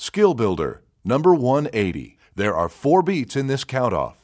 Skill Builder, number 180. There are 4 beats in this count-off.